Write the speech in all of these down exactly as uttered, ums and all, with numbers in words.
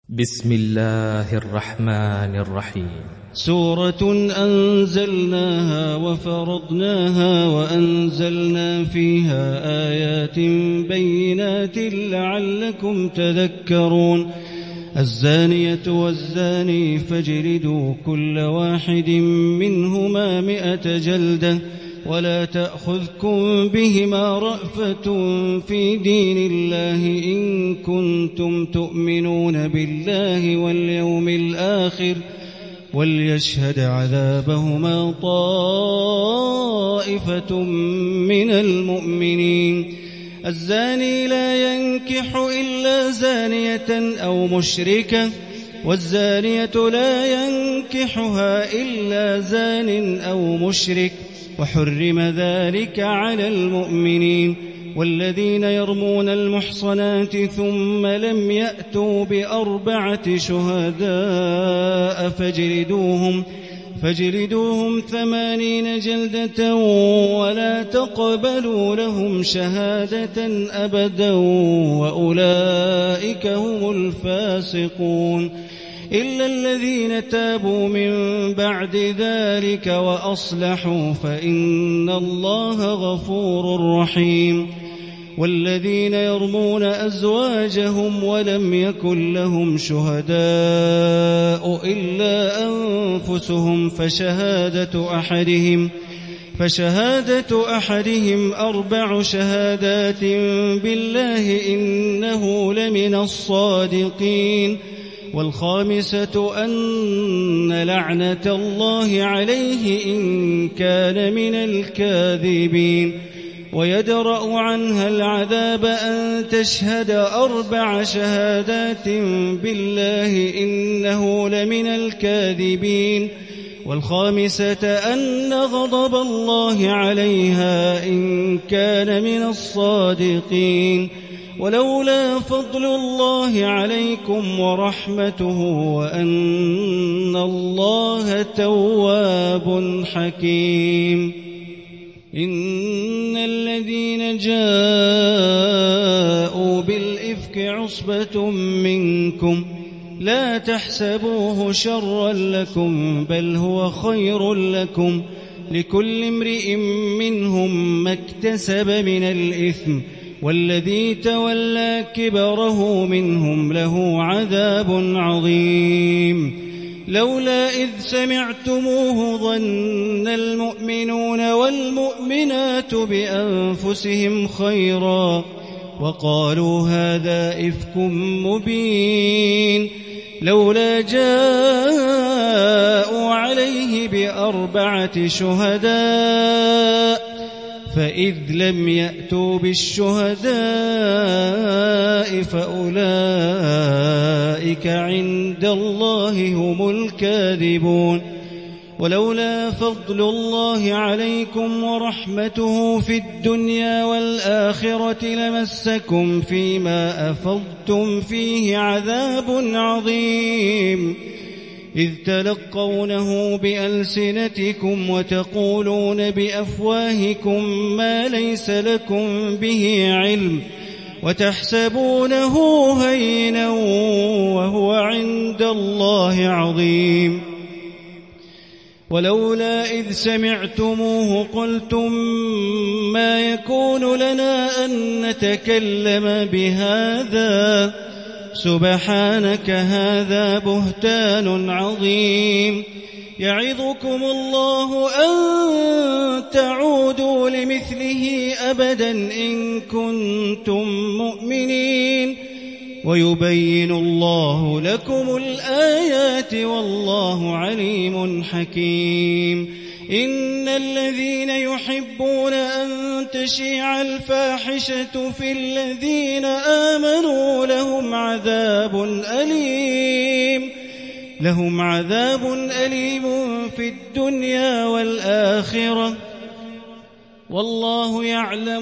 بسم الله الرحمن الرحيم. سورة أنزلناها وفرضناها وأنزلنا فيها آيات بينات لعلكم تذكرون. الزانية والزاني فاجلدوا كل واحد منهما مئة جلدة ولا تأخذكم بهما رأفة في دين الله إن كنتم تؤمنون بالله واليوم الآخر وليشهد عذابهما طائفة من المؤمنين. الزاني لا ينكح إلا زانية أو مشركة والزانية لا ينكحها إلا زان أو مشرك وحرم ذلك على المؤمنين. والذين يرمون المحصنات ثم لم يأتوا بأربعة شهداء فاجلدوهم فاجلدوهم ثمانين جلدة ولا تقبلوا لهم شهادة أبدا وأولئك هم الفاسقون إلا الذين تابوا من بعد ذلك وأصلحوا فإن الله غفور رحيم. والذين يرمون أزواجهم ولم يكن لهم شهداء إلا أنفسهم فشهادة أحدهم فشهادة أحدهم أربع شهادات بالله إنه لمن الصادقين. والخامسة أن لعنة الله عليه إن كان من الكاذبين. ويدرأ عنها العذاب أن تشهد أربع شهادات بالله إنه لمن الكاذبين. والخامسة أن غضب الله عليها إن كان من الصادقين. ولولا فضل الله عليكم ورحمته وأن الله تواب حكيم. إن الذين جاءوا بالإفك عصبة منكم لا تحسبوه شرا لكم بل هو خير لكم لكل امرئ منهم ما اكتسب من الإثم والذي تولى كبره منهم له عذاب عظيم. لولا إذ سمعتموه ظن المؤمنون والمؤمنات بأنفسهم خيرا وقالوا هذا إفك مبين. لولا جاءوا عليه بأربعة شهداء فإذ لم يأتوا بالشهداء فأولئك عند الله هم الكاذبون. ولولا فضل الله عليكم ورحمته في الدنيا والآخرة لمسكم فيما أفضتم فيه عذاب عظيم إذ تلقونه بألسنتكم وتقولون بأفواهكم ما ليس لكم به علم وتحسبونه هينا وهو عند الله عظيم. ولولا إذ سمعتموه قلتم ما يكون لنا أن نتكلم بهذا سبحانك هذا بهتان عظيم. يعظكم الله أن تعودوا لمثله أبدا إن كنتم مؤمنين ويبين الله لكم الآيات والله عليم حكيم. إن الذين يحبون أن تشيع الفاحشة في الذين آمنوا لهم عذاب أليم لهم عذاب أليم في الدنيا والآخرة والله يعلم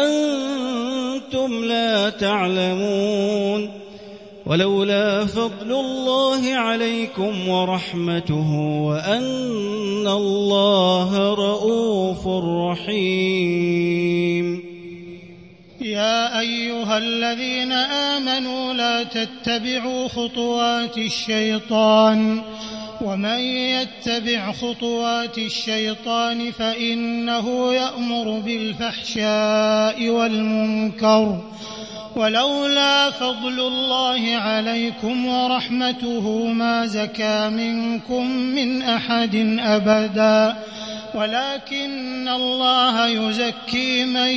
وأنتم لا تعلمون. ولولا فضل الله عليكم ورحمته وأن الله رؤوف رحيم. يا أيها الذين آمنوا لا تتبعوا خطوات الشيطان ومن يتبع خطوات الشيطان فإنه يأمر بالفحشاء والمنكر ولولا فضل الله عليكم ورحمته ما زكى منكم من أحد أبدا ولكن الله يزكي من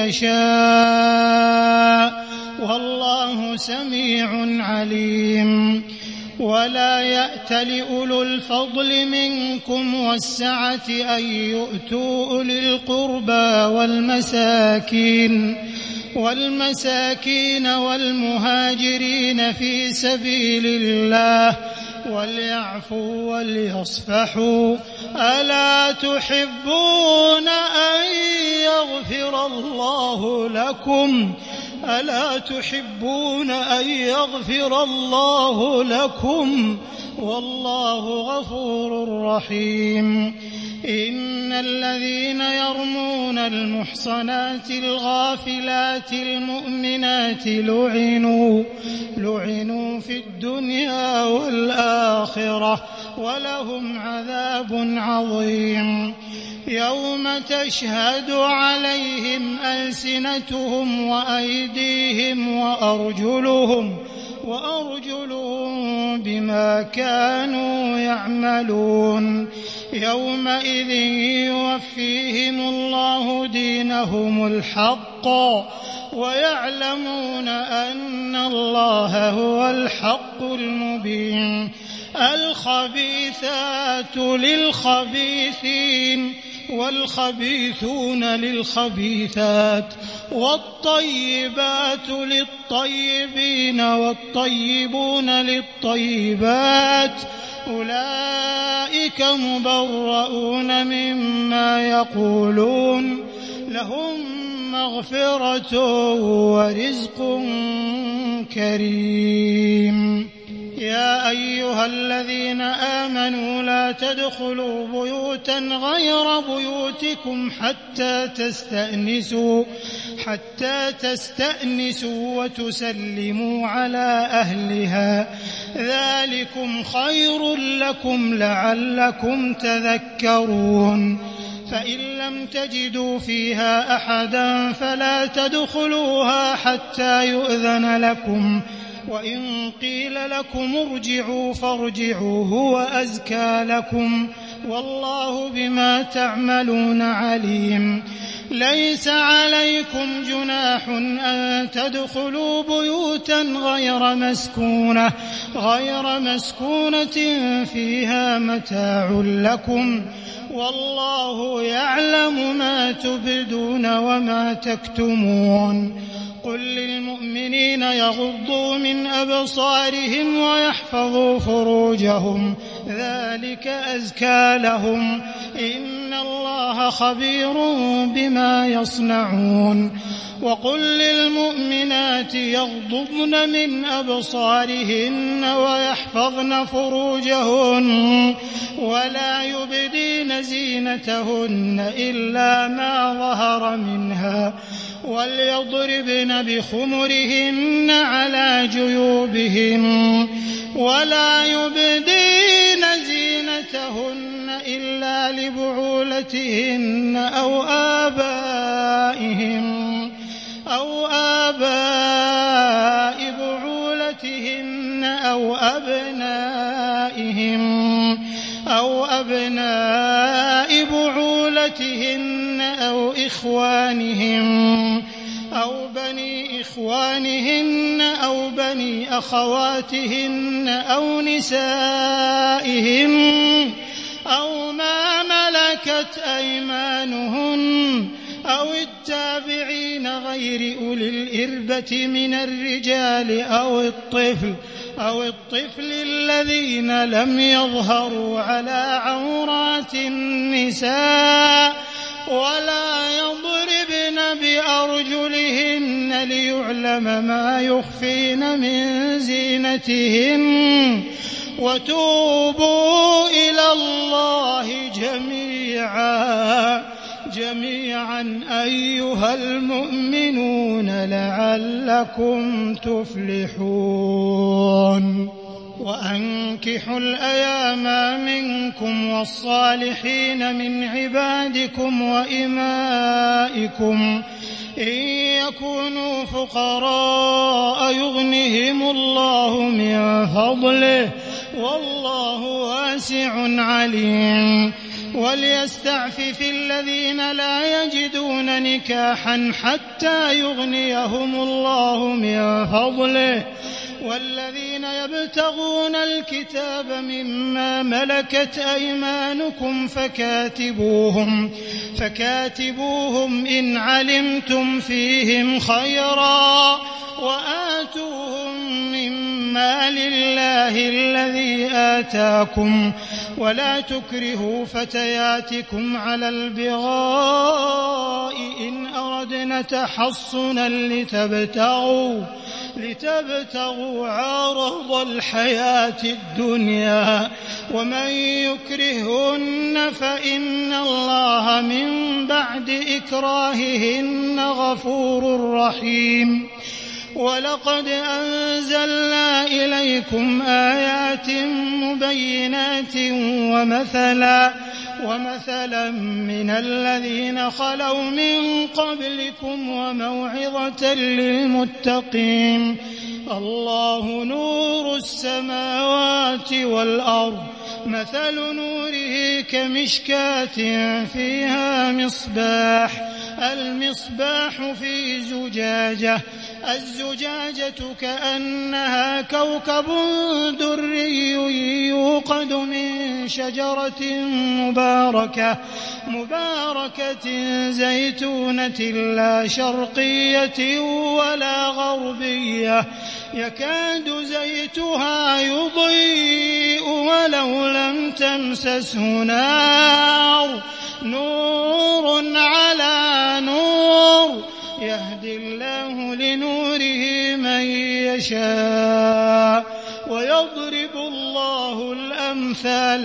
يشاء والله سميع عليم ولا يأت لأولو الفضل منكم والسعة أن يؤتوا أولي القربى والمساكين والمساكين والمهاجرين في سبيل الله وليعفوا وليصفحوا ألا تحبون أن يغفر الله لكم ألا تحبون أن يغفر الله لكم والله غفور رحيم إن الذين يرمون المحصنات الغافلات المؤمنات لعنوا لعنوا في الدنيا والآخرة ولهم عذاب عظيم يوم تشهد عليهم ألسنتهم وأيديهم وأرجلهم وأرجلهم بما كانوا يعملون يومئذ يوفيهم الله دينهم الحق ويعلمون أن الله هو الحق المبين الخبيثات للخبيثين والخبيثون للخبيثات والطيبات للطيبين والطيبون للطيبات أولئك مبرؤون مما يقولون لهم مغفرة ورزق كريم يا أيها الذين آمنوا لا تدخلوا بيوتا غير بيوتكم حتى تستأنسوا حتى تستأنسوا وتسلموا على أهلها ذلكم خير لكم لعلكم تذكرون فإن لم تجدوا فيها أحدا فلا تدخلوها حتى يؤذن لكم وإن قيل لكم ارجعوا فارجعوا هو أزكى لكم والله بما تعملون عليم ليس عليكم جناح أن تدخلوا بيوتا غير مسكونة غير مسكونة فيها متاع لكم والله يعلم ما تبدون وما تكتمون قل للمؤمنين يغضوا من أبصارهم ويحفظوا فروجهم ذلك أزكى لهم إن الله خبير بما يصنعون وقل للمؤمنات يغضضن من أبصارهن ويحفظن فروجهن ولا يبدين زينتهن إلا ما ظهر منها وليضربن بخمرهن على جيوبهن ولا يبدين زينتهن إلا لبعولتهن أو آبائهن أو آباء بعولتهن أو أبنائهن أو أبناء بعولتهن أو إخوانهن أو بني إخوانهن أو بني أخواتهن أو نسائهن أو ما ملكت أيمانهن أو التابعين غير أولي الإربة من الرجال أو الطفل أو الطفل الذين لم يظهروا على عورات النساء ولا يضربن بأرجلهن ليعلم ما يخفين من زينتهن وتوبوا إلى الله جميعا جميعا أيها المؤمنون لعلكم تفلحون. وأنكحوا الأيام منكم والصالحين من عبادكم وإمائكم إن يكونوا فقراء يغنهم الله من فضله والله واسع عليم. وليستعفف الذين لا يجدون نكاحا حتى يغنيهم الله من فضله والذين يبتغون الكتاب مما ملكت أيمانكم فكاتبوهم فكاتبوهم إن علمتم فيهم خيرا وآتوهم مما لله الذي آتاكم ولا تكرهوا فتياتكم على البغاء إن أردنا تحصنا لتبتغوا لتبتغوا عرض الحياة الدنيا ومن يكرهن فإن الله من بعد إكراههن غفور رحيم. ولقد أنزلنا إليكم آيات مبينات ومثلا ومثلا من الذين خلوا من قبلكم وموعظة للمتقين. الله نور السماوات والأرض مثل نوره كمشكاة فيها مصباح المصباح في زجاجة الزجاجة كأنها كوكب دري يوقد من شجرة مباركة مباركة زيتونة لا شرقية ولا غربية يكاد زيتها يضيء ولو لم تمسسه نار نور على نور يهدي الله لنوره من يشاء ويضرب الله الأمثال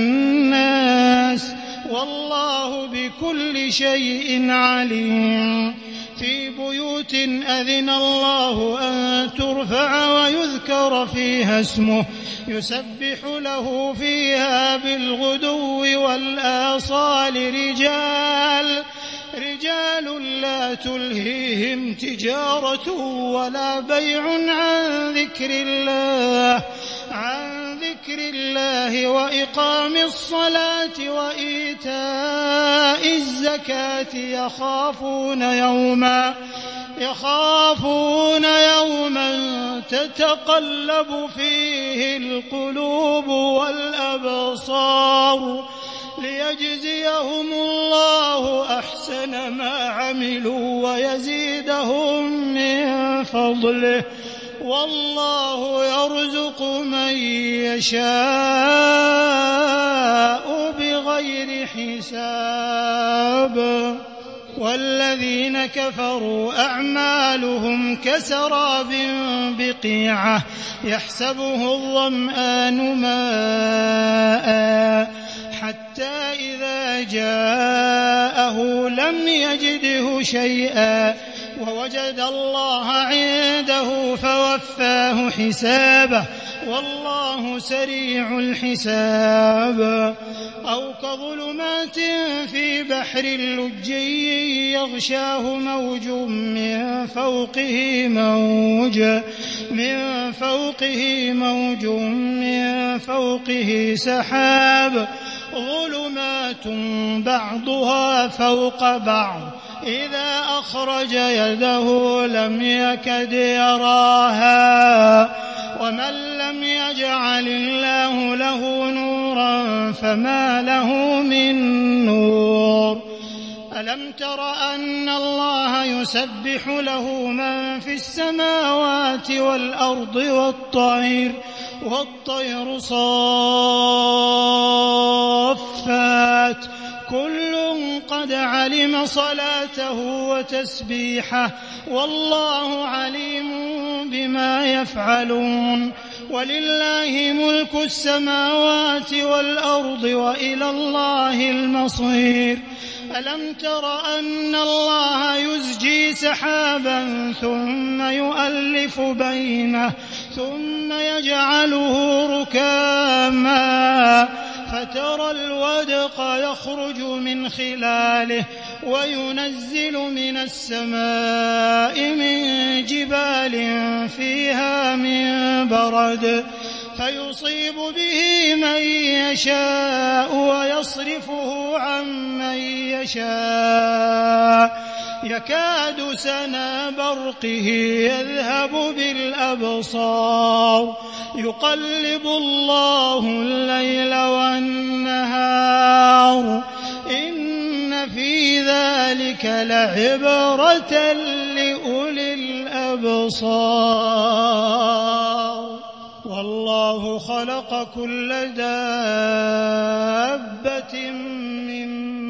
للناس والله بكل شيء عليم. في بيوت أذن الله أن ترفع ويذكر فيها اسمه يسبح له فيها بالغدو والآصال رجال رجال لا تلهيهم تجارة ولا بيع عن ذكر الله عن ذكر الله وإقام الصلاة وإيتاء الزكاة يخافون يوما يخافون يوما تتقلب فيه القلوب والأبصار ليجزيهم الله أحسن ما عملوا ويزيدهم من فضله والله يرزق من يشاء بغير حساب. والذين كفروا أعمالهم كسراب بقيعة يحسبه الظمآن ماء حتى إذا جاءه لم يجده شيئا ووجد الله عنده فوفاه حسابه والله سريع الحساب. أو كظلمات في بحر لجي يغشاه موج من فوقه موج من فوقه موج من فوقه سحاب ظلمات بعضها فوق بعض إذا أخرج يده لم يكد يراها ومن لم يجعل الله له نورا فما له من نور. ألم تر أن الله يسبح له من في السماوات والأرض والطير والطير صافات كل قد علم صلاته وتسبيحه والله عليم بما يفعلون. ولله ملك السماوات والأرض وإلى الله المصير. ألم تر أن الله يزجي سحابا ثم يؤلف بينه ثم يجعله ركاما فترى الودق يخرج من خلاله وينزل من السماء من جبال فيها من برد فيصيب به من يشاء ويصرفه عن من يشاء يكاد سنا برقه يذهب بالأبصار يقلب الله الليل والنهار إن في ذلك لعبرة لأولي الأبصار والله خلق كل دابة من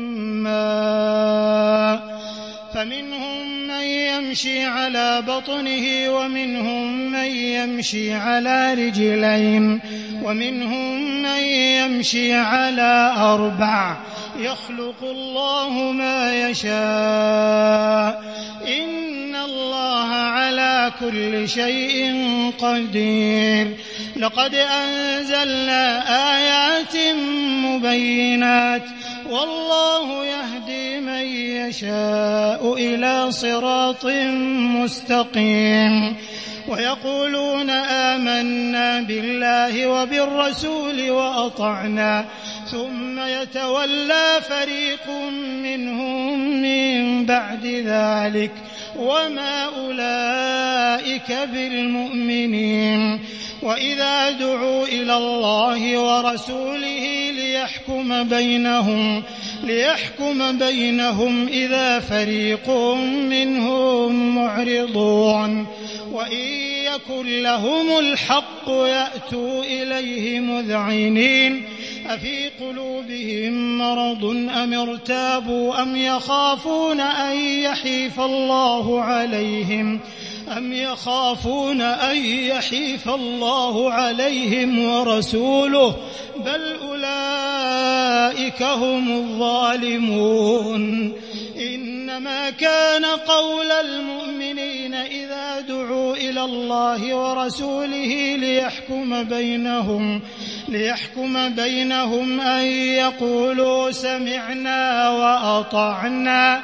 ماء فمنهم من يمشي على بطنه ومنهم من يمشي على رجلين ومنهم من يمشي على أربع يخلق الله ما يشاء إن الله على كل شيء قدير لقد أنزلنا آيات مبينات والله يهدي من يشاء إلى صراط مستقيم ويقولون آمنا بالله وبالرسول وأطعنا ثم يتولى فريق منهم من بعد ذلك وما أولئك بالمؤمنين وإذا دعوا إلى الله ورسوله ليحكم بينهم ليحكم بينهم إذا فريق منهم معرضون وإن يكن لهم الحق يأتوا إليه مذعنين أفي قلوبهم مرض أم ارتابوا أم يخافون أن يحيف الله عليهم أم يخافون أن يحيف الله عليهم ورسوله بل أولئك هم الظالمون إنما كان قول المؤمنين إذا دعوا إلى الله ورسوله ليحكم بينهم ليحكم بينهم أن يقولوا سمعنا وأطعنا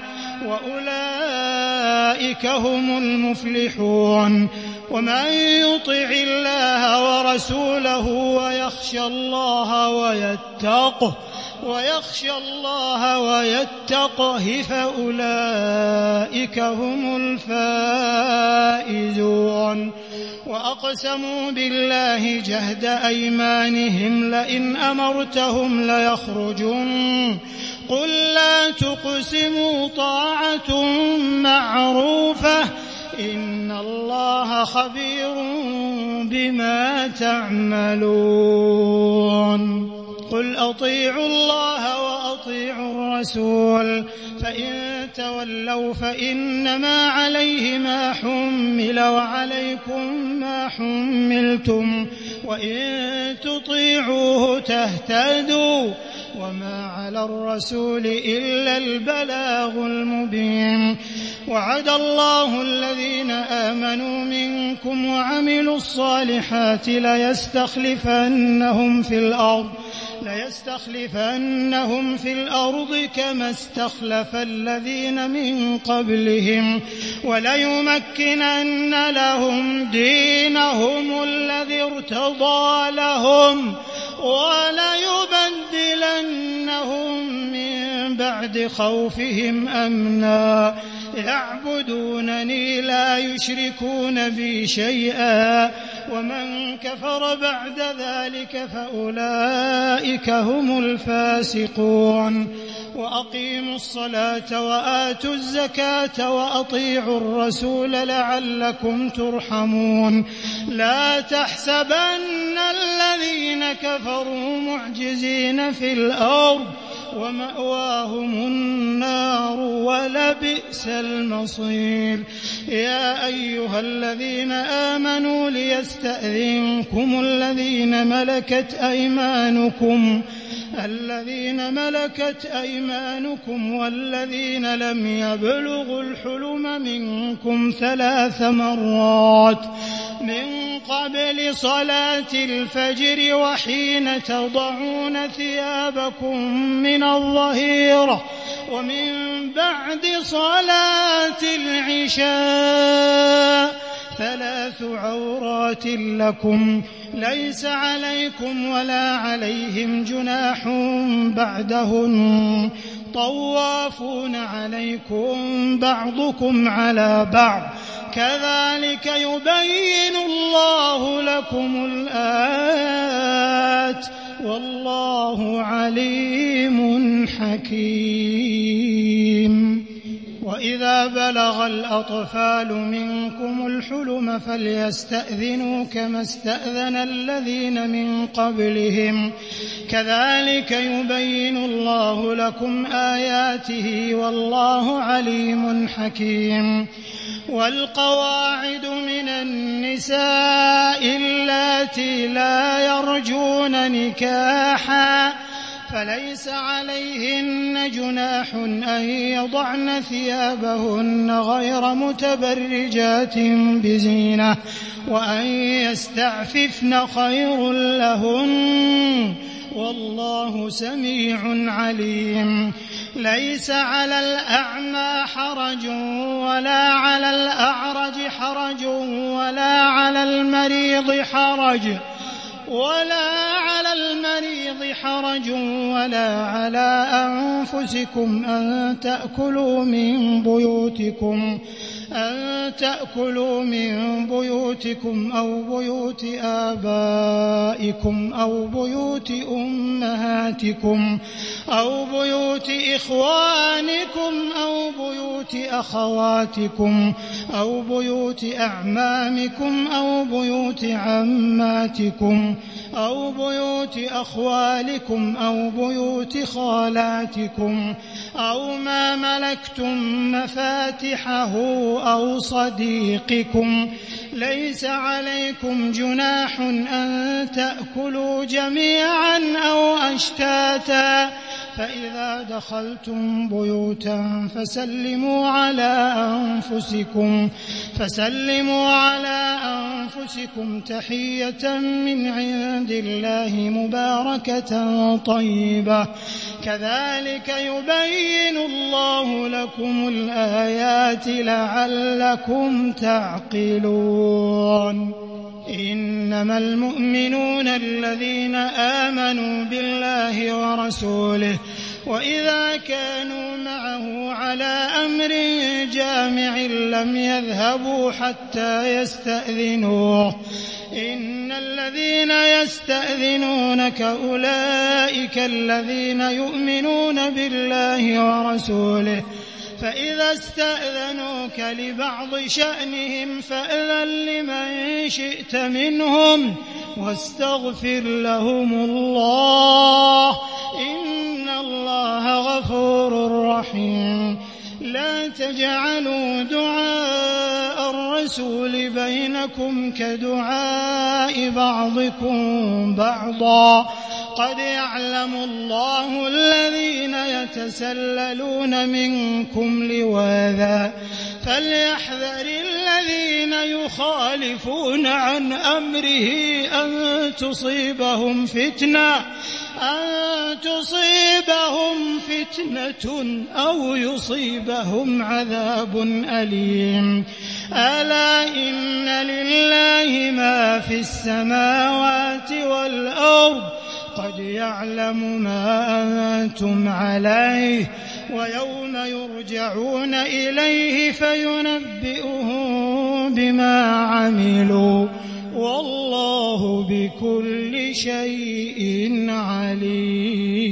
وأولئك هم المفلحون ومن يطع الله ورسوله ويخشى الله ويتقه ويخشى الله ويتقه فأولئك هم الفائزون وأقسموا بالله جهد أيمانهم لئن أمرتهم ليخرجون قل لا تقسموا طاعة معروفة إن الله خبير بما تعملون قل أطيعوا الله وأطيعوا الرسول فإن تولوا فإنما عليه ما حمل وعليكم ما حملتم وإن تطيعوه تهتدوا وما على الرسول إلا البلاغ المبين وعد الله الذين آمنوا منكم وعملوا الصالحات ليستخلفنهم في الأرض ليستخلفنهم في الأرض كما استخلف الذين من قبلهم وليمكنن لهم دينهم الذي ارتضى لهم وليبدلنهم من بعد خوفهم أمنا يعبدونني لا يشركون بي شيئا ومن كفر بعد ذلك فأولئك هم الفاسقون وأقيموا الصلاة وآتوا الزكاة وأطيعوا الرسول لعلكم ترحمون لا تحسبن الذين كفروا معجزين في الأرض ومأواهم النار ولبئس المصير يا أيها الذين آمنوا ليستأذنكم الذين ملكت أيمانكم الذين ملكت أيمانكم والذين لم يبلغوا الحلم منكم ثلاث مرات من قبل صلاة الفجر وحين تضعون ثيابكم من الظهيرة ومن بعد صلاة العشاء ثلاث عورات لكم ليس عليكم ولا عليهم جناح بعدهن طوافون عليكم بعضكم على بعض كذلك يبين الله لكم الآيات والله عليم حكيم. وإذا بلغ الأطفال منكم الحلم فليستأذنوا كما استأذن الذين من قبلهم كذلك يبين الله لكم آياته والله عليم حكيم. والقواعد من النساء اللاتي لا يرجون نكاحا فليس عليهن جناح أن يضعن ثيابهن غير متبرجات بزينة وأن يستعففن خير لهن والله سميع عليم. ليس على الأعمى حرج ولا على الأعرج حرج ولا على المريض حرج ولا على المريض حرج ولا على أنفسكم أن تأكلوا من بيوتكم أن تأكلوا من بيوتكم أو بيوت آبائكم أو بيوت أمهاتكم أو بيوت إخوانكم أو بيوت أخواتكم أو بيوت أعمامكم أو بيوت عماتكم أو بيوت أخوالكم أو بيوت خالاتكم أو ما ملكتم مفاتحه أو صديقكم ليس عليكم جناح أن تأكلوا جميعا أو أشتاتا فإذا دخلتم بيوتا فسلموا على أنفسكم فسلموا على أنفسكم تحية من عند الله مباركة طيبة كذلك يبين الله لكم الآيات لعلكم تعقلون. إنما المؤمنون الذين آمنوا بالله ورسوله وإذا كانوا معه على أمر جامع لم يذهبوا حتى يستأذنوه إن الذين يستأذنونك أولئك الذين يؤمنون بالله ورسوله فإذا استأذنوك لبعض شأنهم فأذن لمن شئت منهم واستغفر لهم الله إن الله غفور رحيم. لا تجعلوا دعاء الرسول بينكم كدعاء بعضكم بعضا قد يعلم الله الذين يتسللون منكم لواذا فليحذر الذين يخالفون عن أمره أن تصيبهم فتنة أن تصيبهم فتنة أو يصيبهم عذاب أليم. ألا إن لله ما في السماوات والأرض قد يعلم ما أنتم عليه ويوم يرجعون إليه فينبئهم بما عملوا والله بكل شيء عليم.